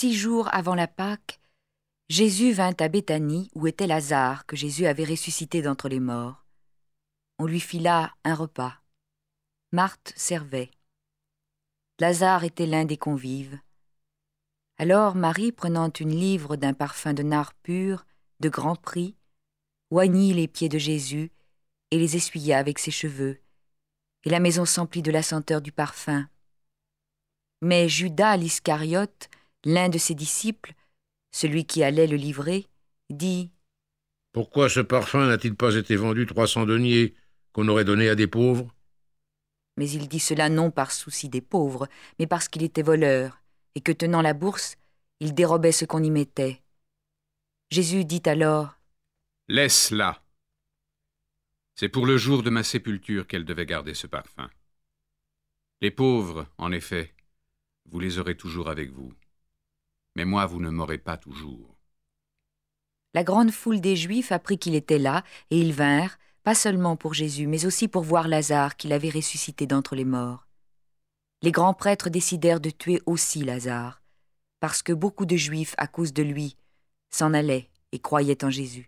6 jours avant la Pâque, Jésus vint à Béthanie où était Lazare, que Jésus avait ressuscité d'entre les morts. On lui fit là un repas. Marthe servait. Lazare était l'un des convives. Alors Marie, prenant une livre d'un parfum de nard pur, de grand prix, oignit les pieds de Jésus et les essuya avec ses cheveux, et la maison s'emplit de la senteur du parfum. Mais Judas l'Iscariote, l'un de ses disciples, celui qui allait le livrer, dit : « Pourquoi ce parfum n'a-t-il pas été vendu 300 deniers qu'on aurait donné à des pauvres ?» Mais il dit cela non par souci des pauvres, mais parce qu'il était voleur, et que, tenant la bourse, il dérobait ce qu'on y mettait. Jésus dit alors : « Laisse-la. C'est pour le jour de ma sépulture qu'elle devait garder ce parfum. Les pauvres, en effet, vous les aurez toujours avec vous. Mais moi, vous ne m'aurez pas toujours. » La grande foule des Juifs apprit qu'il était là, et ils vinrent, pas seulement pour Jésus, mais aussi pour voir Lazare qu'il avait ressuscité d'entre les morts. Les grands prêtres décidèrent de tuer aussi Lazare, parce que beaucoup de Juifs, à cause de lui, s'en allaient et croyaient en Jésus.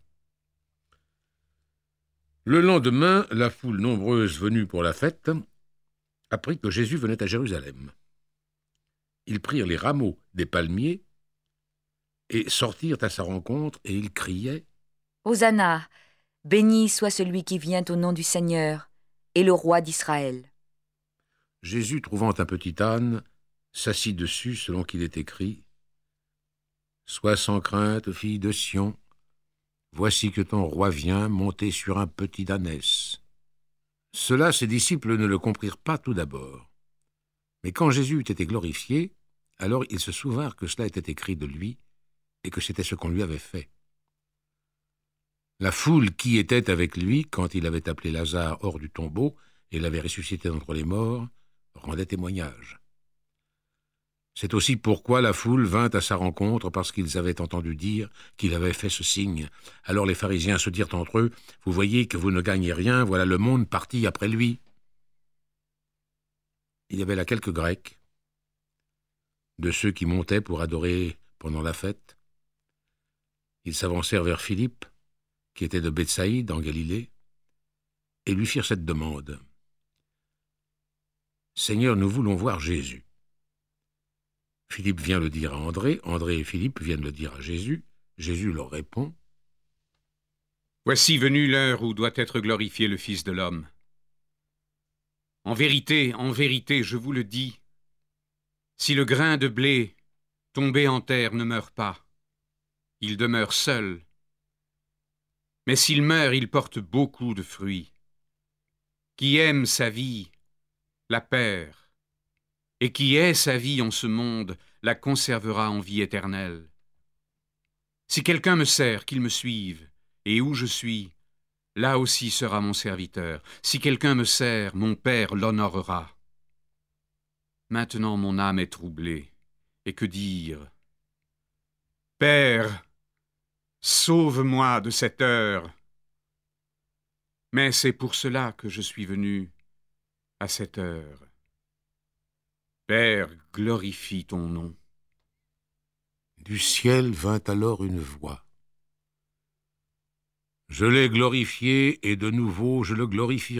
Le lendemain, la foule nombreuse venue pour la fête apprit que Jésus venait à Jérusalem. Ils prirent les rameaux des palmiers et sortirent à sa rencontre, et ils criaient : « Hosanna, béni soit celui qui vient au nom du Seigneur, et le roi d'Israël. » Jésus, trouvant un petit âne, s'assit dessus selon qu'il est écrit : « Sois sans crainte, fille de Sion, voici que ton roi vient monté sur un petit ânesse. » Cela, ses disciples ne le comprirent pas tout d'abord. Mais quand Jésus eut été glorifié, alors ils se souvinrent que cela était écrit de lui et que c'était ce qu'on lui avait fait. La foule qui était avec lui quand il avait appelé Lazare hors du tombeau et l'avait ressuscité d'entre les morts rendait témoignage. C'est aussi pourquoi la foule vint à sa rencontre, parce qu'ils avaient entendu dire qu'il avait fait ce signe. Alors les pharisiens se dirent entre eux : « Vous voyez que vous ne gagnez rien, voilà le monde parti après lui. » Il y avait là quelques Grecs, de ceux qui montaient pour adorer pendant la fête. Ils s'avancèrent vers Philippe, qui était de Bethsaïde, en Galilée, et lui firent cette demande : « Seigneur, nous voulons voir Jésus. » Philippe vient le dire à André, André et Philippe viennent le dire à Jésus. Jésus leur répond : « Voici venue l'heure où doit être glorifié le Fils de l'homme. En vérité, je vous le dis, si le grain de blé tombé en terre ne meurt pas, il demeure seul. Mais s'il meurt, il porte beaucoup de fruits. Qui aime sa vie la perd, et qui est sa vie en ce monde la conservera en vie éternelle. Si quelqu'un me sert, qu'il me suive, et où je suis, là aussi sera mon serviteur. Si quelqu'un me sert, mon Père l'honorera. Maintenant mon âme est troublée, et que dire ? Père, sauve-moi de cette heure. Mais c'est pour cela que je suis venu à cette heure. Père, glorifie ton nom. » Du ciel vint alors une voix : « Je l'ai glorifié, et de nouveau je le glorifierai. »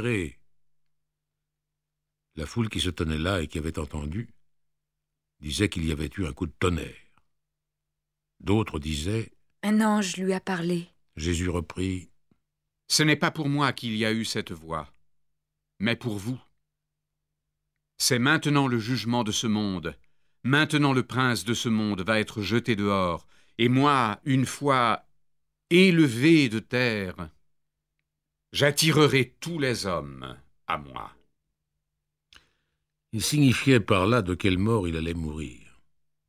La foule qui se tenait là et qui avait entendu disait qu'il y avait eu un coup de tonnerre. D'autres disaient : « Un ange lui a parlé. » Jésus reprit : « Ce n'est pas pour moi qu'il y a eu cette voix, mais pour vous. C'est maintenant le jugement de ce monde. Maintenant le prince de ce monde va être jeté dehors. Et moi, une fois élevé de terre, j'attirerai tous les hommes à moi. » Il signifiait par là de quelle mort il allait mourir.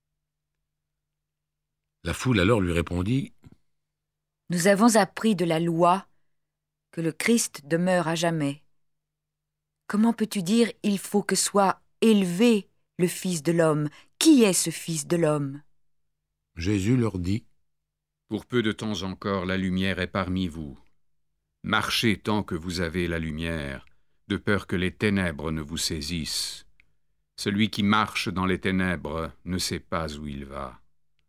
La foule alors lui répondit : « Nous avons appris de la loi que le Christ demeure à jamais. Comment peux-tu dire « il faut que soit élevé le Fils de l'homme » ? Qui est ce Fils de l'homme ? Jésus leur dit : « Pour peu de temps encore, la lumière est parmi vous. Marchez tant que vous avez la lumière, de peur que les ténèbres ne vous saisissent. Celui qui marche dans les ténèbres ne sait pas où il va.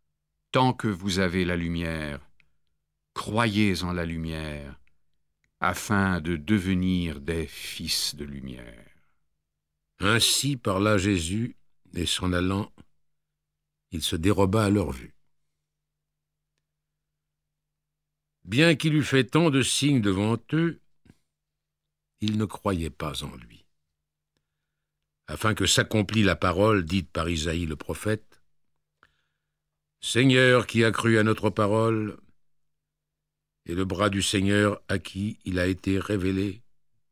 Tant que vous avez la lumière, croyez en la lumière, afin de devenir des fils de lumière. » Ainsi parla Jésus, et s'en allant, il se déroba à leur vue. Bien qu'il eût fait tant de signes devant eux, ils ne croyaient pas en lui. Afin que s'accomplît la parole dite par Isaïe le prophète, « Seigneur qui a cru à notre parole, et le bras du Seigneur à qui il a été révélé. »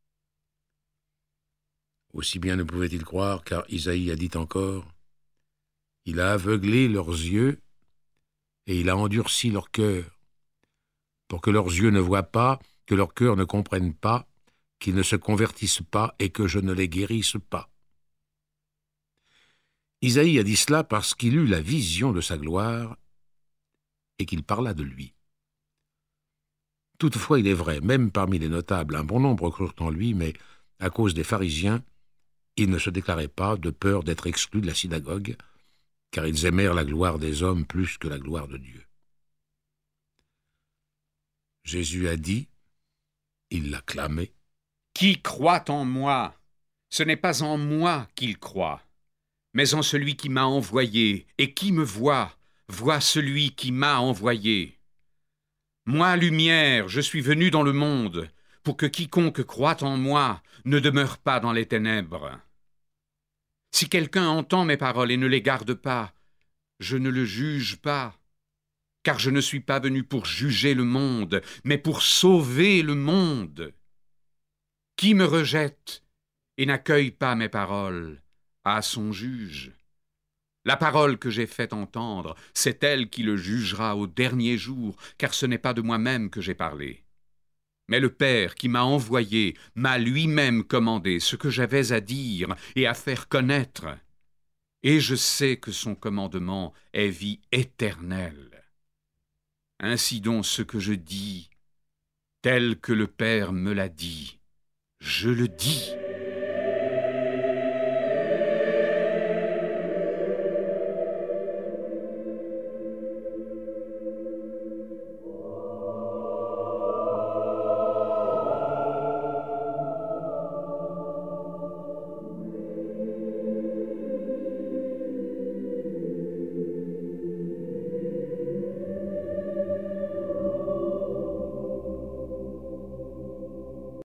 Aussi bien ne pouvait-il croire, car Isaïe a dit encore, « Il a aveuglé leurs yeux, et il a endurci leur cœur, pour que leurs yeux ne voient pas, que leur cœur ne comprenne pas, qu'ils ne se convertissent pas, et que je ne les guérisse pas. » Isaïe a dit cela parce qu'il eut la vision de sa gloire et qu'il parla de lui. Toutefois, il est vrai, même parmi les notables, un bon nombre crurent en lui, mais à cause des pharisiens, ils ne se déclaraient pas de peur d'être exclus de la synagogue, car ils aimèrent la gloire des hommes plus que la gloire de Dieu. Jésus a dit, il l'a clamé, « Qui croit en moi, ce n'est pas en moi qu'il croit, mais en celui qui m'a envoyé, et qui me voit celui qui m'a envoyé. Moi, lumière, je suis venu dans le monde, pour que quiconque croit en moi ne demeure pas dans les ténèbres. Si quelqu'un entend mes paroles et ne les garde pas, je ne le juge pas, car je ne suis pas venu pour juger le monde, mais pour sauver le monde. Qui me rejette et n'accueille pas mes paroles à son juge. La parole que j'ai fait entendre, c'est elle qui le jugera au dernier jour, car ce n'est pas de moi-même que j'ai parlé. Mais le Père qui m'a envoyé m'a lui-même commandé ce que j'avais à dire et à faire connaître. Et je sais que son commandement est vie éternelle. Ainsi donc ce que je dis, tel que le Père me l'a dit, je le dis.